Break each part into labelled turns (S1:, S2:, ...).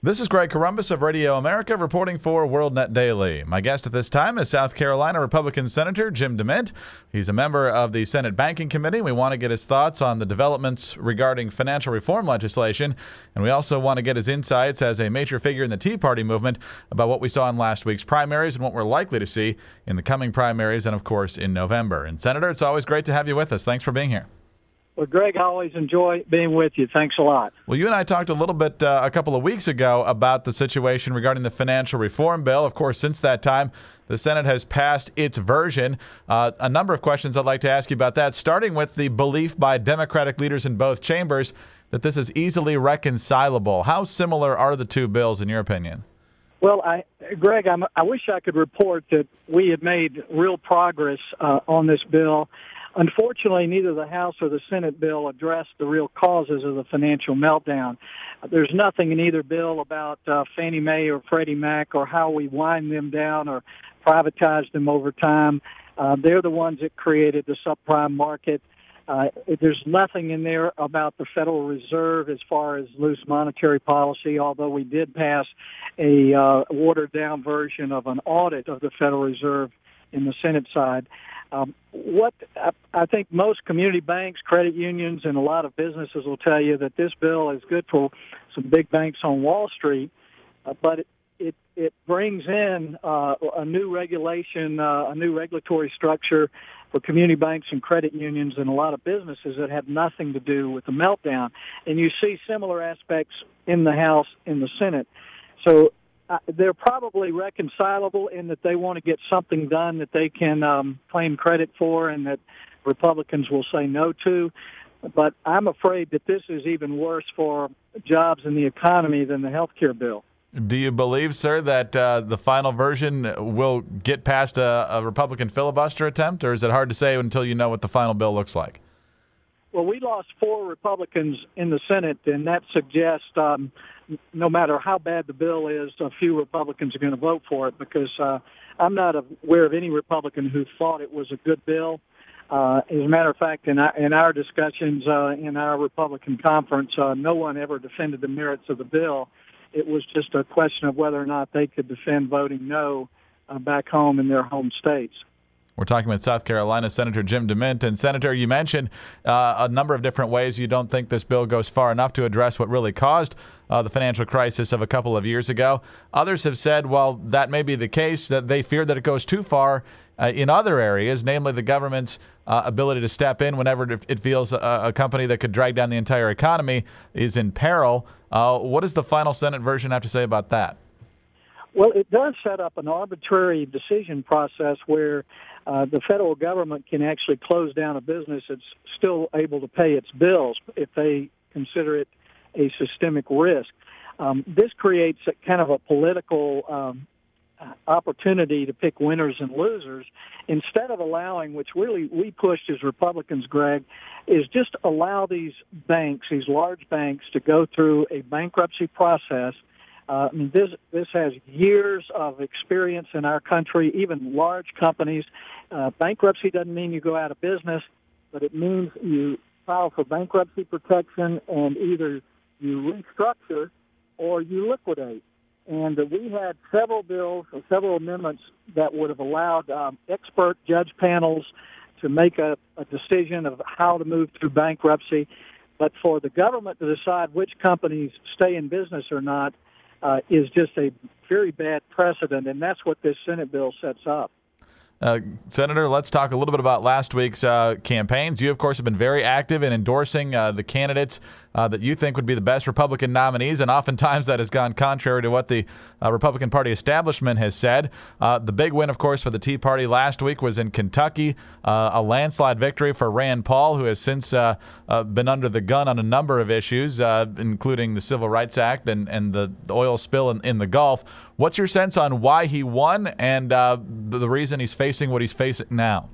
S1: This is Greg Columbus of Radio America reporting for WorldNet Daily. My guest at this time is South Carolina Republican Senator Jim DeMint. He's a member of the Senate Banking Committee. We want to get his thoughts on the developments regarding financial reform legislation, and we also want to get his insights as a major figure in the Tea Party movement about what we saw in last week's primaries and what we're likely to see in the coming primaries and, of course, in November. And, Senator, it's always great to have you with us. Thanks for being here.
S2: Well, Greg, I always enjoy being with you. Thanks a lot.
S1: Well, you and I talked a little bit a couple of weeks ago about the situation regarding the financial reform bill. Of course, since that time, the Senate has passed its version. A number of questions I'd like to ask you about that, starting with the belief by Democratic leaders in both chambers that this is easily reconcilable. How similar are the two bills, in your opinion?
S2: Well, Greg, I wish I could report that we had made real progress on this bill. Unfortunately, neither the House or the Senate bill addressed the real causes of the financial meltdown. There's nothing in either bill about Fannie Mae or Freddie Mac or how we wind them down or privatize them over time. They're the ones that created the subprime market. There's nothing in there about the Federal Reserve as far as loose monetary policy, although we did pass a watered-down version of an audit of the Federal Reserve in the Senate side. What I think most community banks, credit unions, and a lot of businesses will tell you that this bill is good for some big banks on Wall Street, but it brings in a new regulation, a new regulatory structure for community banks and credit unions and a lot of businesses that have nothing to do with the meltdown. And you see similar aspects in the House, in the Senate. So they're probably reconcilable in that they want to get something done that they can claim credit for and that Republicans will say no to. But I'm afraid that this is even worse for jobs in the economy than the health care bill.
S1: Do you believe, sir, that the final version will get past a Republican filibuster attempt, or is it hard to say until you know what the final bill looks like?
S2: Well, we lost 4 Republicans in the Senate, and that suggests no matter how bad the bill is, a few Republicans are going to vote for it because I'm not aware of any Republican who thought it was a good bill. As a matter of fact, in our discussions in our Republican conference, no one ever defended the merits of the bill. It was just a question of whether or not they could defend voting no back home in their home states.
S1: We're talking with South Carolina Senator Jim DeMint. And, Senator, you mentioned a number of different ways you don't think this bill goes far enough to address what really caused the financial crisis of a couple of years ago. Others have said, well, that may be the case, that they fear that it goes too far in other areas, namely the government's ability to step in whenever it feels a company that could drag down the entire economy is in peril. What does the final Senate version have to say about that?
S2: Well, it does set up an arbitrary decision process where the federal government can actually close down a business that's still able to pay its bills if they consider it a systemic risk. This creates a kind of a political opportunity to pick winners and losers instead of allowing, which really we pushed as Republicans, Greg, is just allow these banks, these large banks, to go through a bankruptcy process. This has years of experience in our country, even large companies. Bankruptcy doesn't mean you go out of business, but it means you file for bankruptcy protection and either you restructure or you liquidate. And we had several bills or several amendments that would have allowed expert judge panels to make a decision of how to move through bankruptcy. But for the government to decide which companies stay in business or not is just a very bad precedent, and that's what this Senate bill sets up.
S1: Senator, let's talk a little bit about last week's campaigns. You, of course, have been very active in endorsing the candidates that you think would be the best Republican nominees, and oftentimes that has gone contrary to what the Republican Party establishment has said. The big win, of course, for the Tea Party last week was in Kentucky, a landslide victory for Rand Paul, who has since been under the gun on a number of issues, including the Civil Rights Act and the oil spill in the Gulf. What's your sense on why he won and the reason he's facing what he's facing now?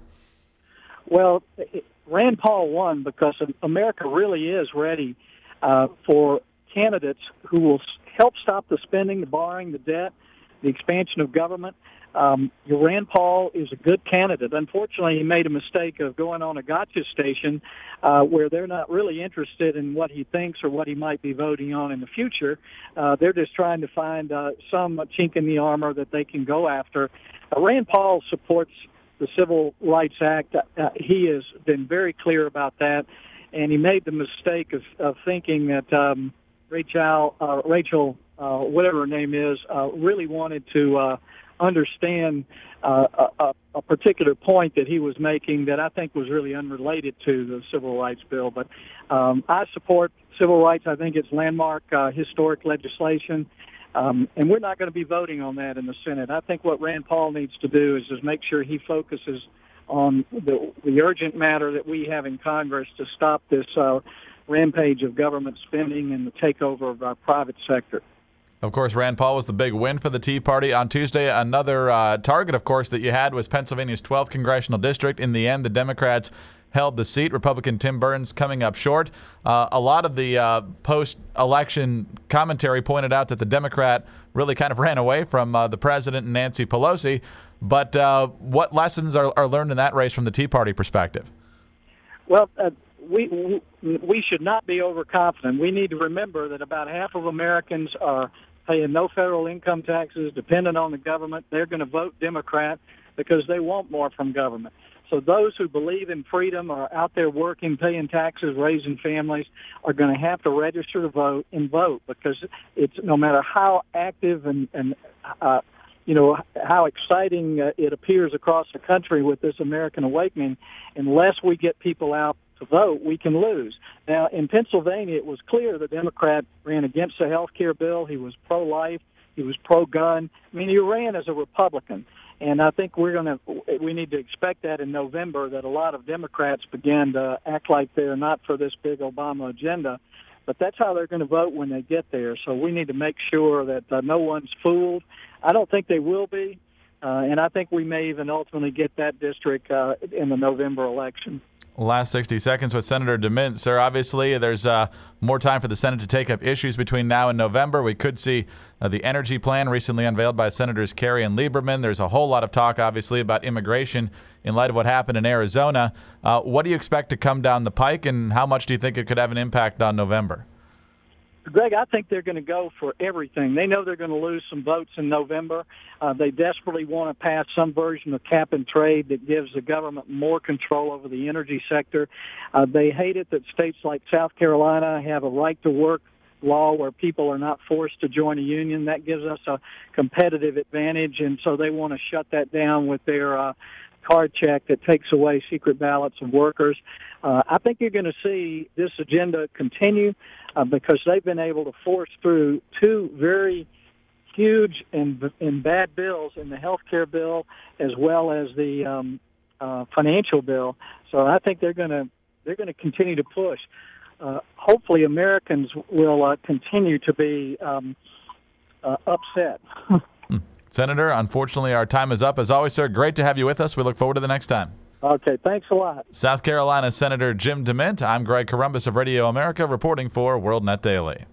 S2: Well, Rand Paul won because America really is ready for candidates who will help stop the spending, the borrowing, the debt, the expansion of government. Rand Paul is a good candidate. Unfortunately, he made a mistake of going on a gotcha station where they're not really interested in what he thinks or what he might be voting on in the future. They're just trying to find some chink in the armor that they can go after. Rand Paul supports the Civil Rights Act. He has been very clear about that, and he made the mistake of thinking that Rachel, whatever her name is, really wanted to understand a particular point that he was making that I think was really unrelated to the Civil Rights Bill. But I support civil rights. I think it's landmark historic legislation. And we're not going to be voting on that in the Senate. I think what Rand Paul needs to do is just make sure he focuses on the urgent matter that we have in Congress to stop this rampage of government spending and the takeover of our private sector.
S1: Of course, Rand Paul was the big win for the Tea Party on Tuesday. Another target, of course, that you had was Pennsylvania's 12th congressional district. In the end, the Democrats held the seat. Republican Tim Burns coming up short. A lot of the post-election commentary pointed out that the Democrat really kind of ran away from the president and Nancy Pelosi. But what lessons are learned in that race from the Tea Party perspective?
S2: Well, we should not be overconfident. We need to remember that about half of Americans are paying no federal income taxes, dependent on the government. They're going to vote Democrat because they want more from government. So those who believe in freedom, are out there working, paying taxes, raising families, are going to have to register to vote and vote, because it's no matter how active and how exciting it appears across the country with this American awakening, unless we get people out to vote, we can lose. Now, in Pennsylvania, it was clear the Democrat ran against the health care bill. He was pro-life. He was pro-gun. I mean, he ran as a Republican. And I think we need to expect that in November, that a lot of Democrats begin to act like they're not for this big Obama agenda. But that's how they're going to vote when they get there. So we need to make sure that no one's fooled. I don't think they will be. And I think we may even ultimately get that district in the November election.
S1: Last 60 seconds with Senator DeMint. Sir, obviously there's more time for the Senate to take up issues between now and November. We could see the energy plan recently unveiled by Senators Kerry and Lieberman. There's a whole lot of talk, obviously, about immigration in light of what happened in Arizona. What do you expect to come down the pike, and how much do you think it could have an impact on November?
S2: Greg, I think they're going to go for everything. They know they're going to lose some votes in November. They desperately want to pass some version of cap and trade that gives the government more control over the energy sector. They hate it that states like South Carolina have a right-to-work law where people are not forced to join a union. That gives us a competitive advantage, and so they want to shut that down with their card check that takes away secret ballots of workers. I think you're going to see this agenda continue because they've been able to force through two very huge and bad bills in the health care bill as well as the financial bill. So I think they're going to continue to push. Hopefully, Americans will continue to be upset.
S1: Senator, unfortunately, our time is up. As always, sir, great to have you with us. We look forward to the next time.
S2: Okay, thanks a lot.
S1: South Carolina Senator Jim DeMint. I'm Greg Corombos of Radio America, reporting for WorldNet Daily.